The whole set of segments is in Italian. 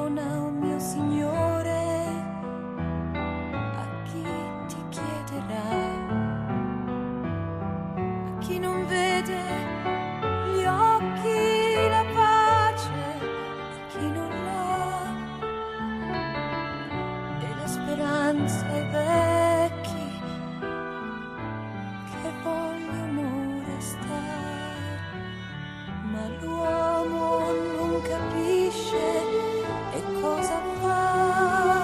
dona, oh mio Signore, a chi ti chiederà, a chi non vede gli occhi la pace, a chi non l'ha, e la speranza ai vecchi che vogliono restare, ma l'uomo non capisce e cosa fa.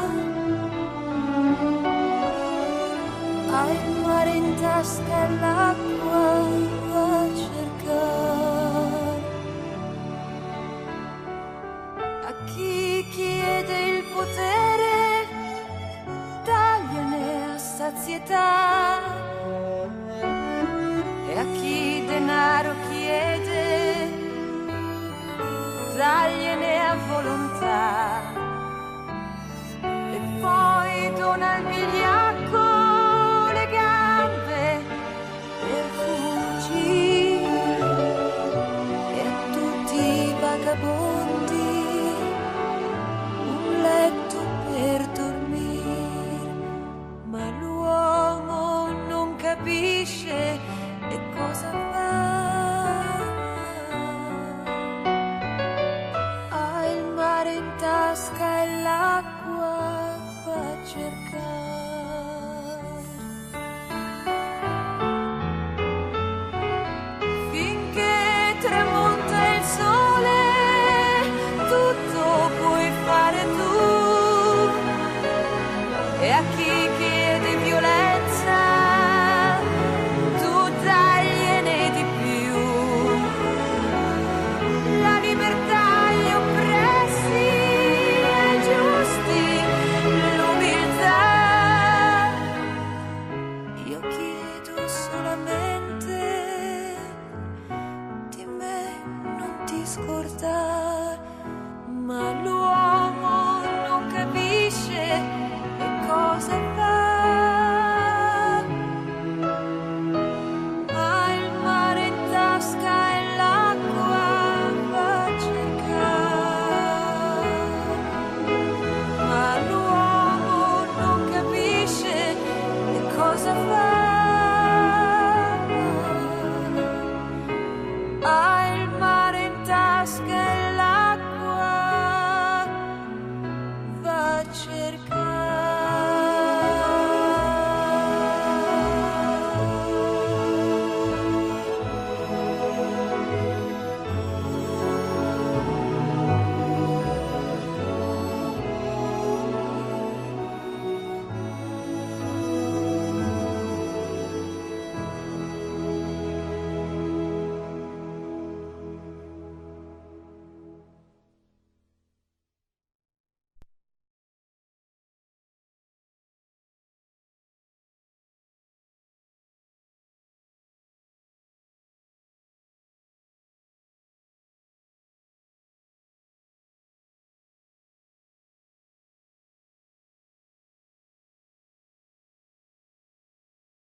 Ha il mare in tasca e l'acqua a cercare. A chi chiede il potere, tagliene a sazietà, e a chi denaro chiede, dagliene a volontà, e poi dona al vigliacco le gambe per fuggire, e a tutti i vagabondi un letto per dormire, ma l'uomo non capisce e cosa fa. Ha il mare in tasca e l'acqua a cercare.